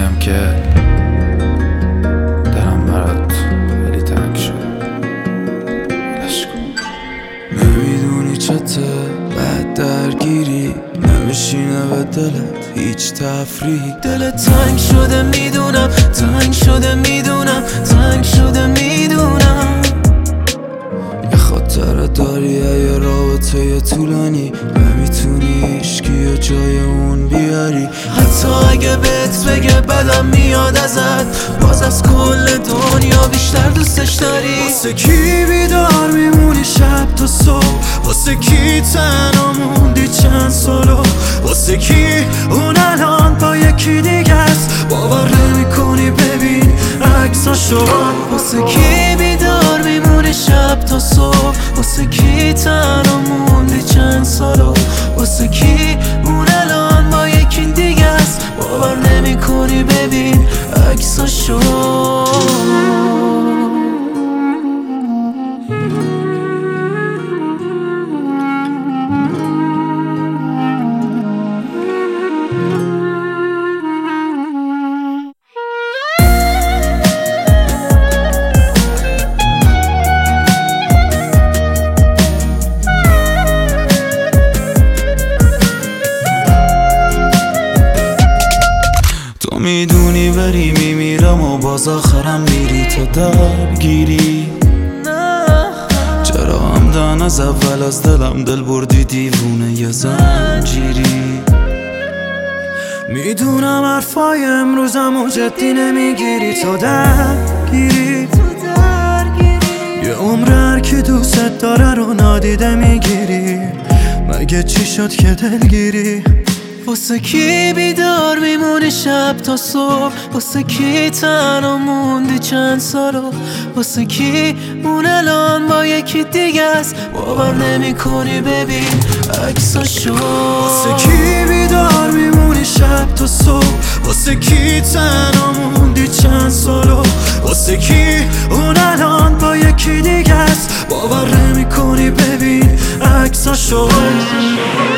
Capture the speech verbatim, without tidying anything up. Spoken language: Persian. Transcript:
وقتیم که دلم برات خیلی تنگ شد. ولش کن. نمیدونی چته بعد درگیری نمیشینه به دلت هیچ تفریح. دلت تنگ شده میدونم، تنگ شده میدونم، تنگ شده میدونم. یه خاطره داری یه رابطه یه طولانی، نمیتونی هیچکی جای اون بیاری. حتی اگه بهت بگه بدم میاد ازت، باز از کل دنیا بیشتر دوستش داری. واسه کی بیدار میمونی شب تا صبح؟ واسه کی تنها موندی چند سالو؟ واسه کی اون الان با یکی دیگه است؟ باور نمی کنی ببین عکساشو. واسه کی بیدار میمونی شب تا صبح؟ واسه کی تنها موندی چند سالو؟ واسه کی اون الان با یکی دیگه است؟ باور نمی کنی ببین عکساشو. تو میدونی بری میمیرم و باز آخرم میری تو درگیری. چرا همدن از اول از دلم دل بردی دیوونه یه زنجیری. میدونم حرفای امروزم و جدی نمیگیری تو درگیری. یه عمر هر که دوست داره رو نادیده میگیری. مگه چی شد که دلگیری؟ واسه کی بیدار میمونی شب تا صبح؟ واسه کی تنها موندی چند سالو؟ واسه کی اون الان با یکی دیگه است؟ باور نمی کنی ببین عکساشو. واسه کی بیدار میمونی شب تا صبح؟ واسه کی تنها موندی چند سالو؟ واسه کی اون الان با یکی دیگه است؟ باور نمی کنی ببین عکساشو.